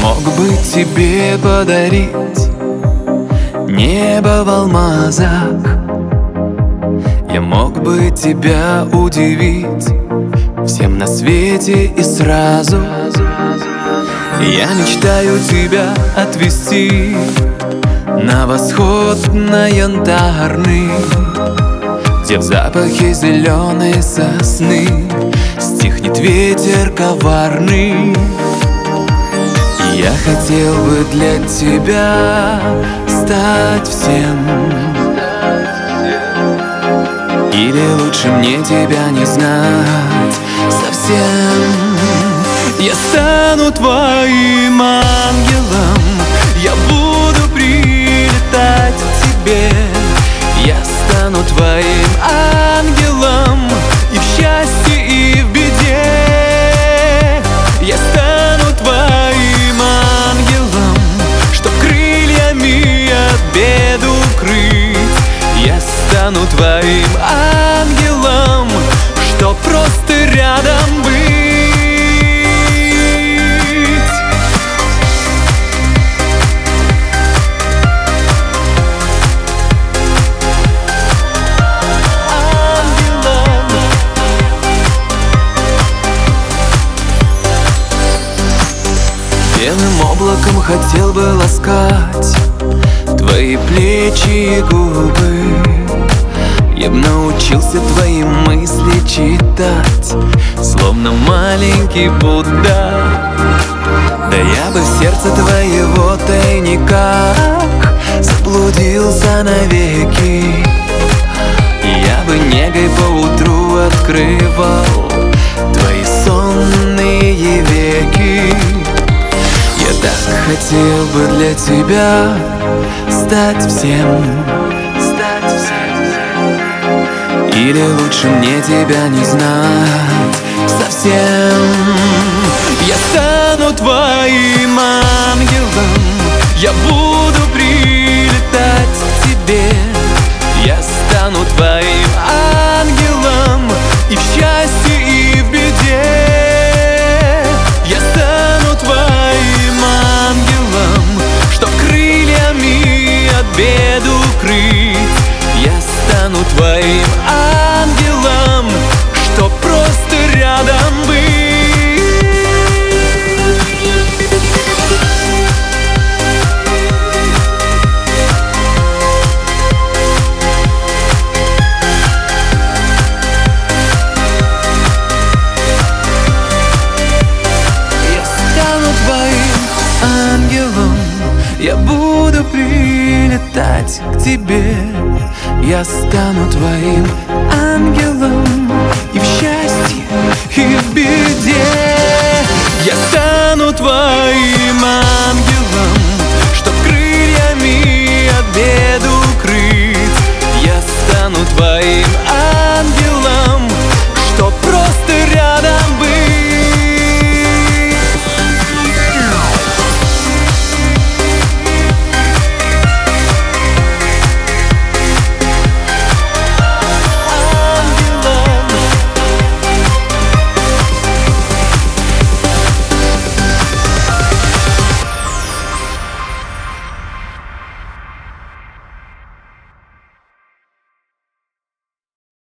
мог бы тебе подарить небо в алмазах. Я мог бы тебя удивить всем на свете и сразу. Я мечтаю тебя отвезти на восход, на Янтарный, где в запахе зеленой сосны стихнет ветер коварный. И я хотел бы для тебя стать всем, или лучше мне тебя не знать совсем. Я стану твоим ангелом, я буду прилетать к тебе. Я стану твоим ангелом и в счастье, и в беде. Я стану твоим ангелом, чтоб крыльями от бед укрыть. Я стану твоим ангелом, чтоб просто рядом быть. Белым облаком хотел бы ласкать твои плечи и губы. Я б научился твои мысли читать, словно маленький Будда. Да я бы в сердце твоего тайника заблудился навеки. Я бы негой поутру открывал твои сонные веки. Я так хотел бы для тебя стать всем, или лучше мне тебя не знать совсем. Я стану твоим ангелом, я буду прилетать к тебе. Я стану твоим ангелом и в счастье, и в беде. Я стану твоим ангелом, чтоб крыльями от бед укрыть. Я стану твоим ангелом, чтоб просто рядом быть. Я стану твоим ангелом, я буду прилетать к тебе. Я стану твоим ангелом и в счастье, и в беде.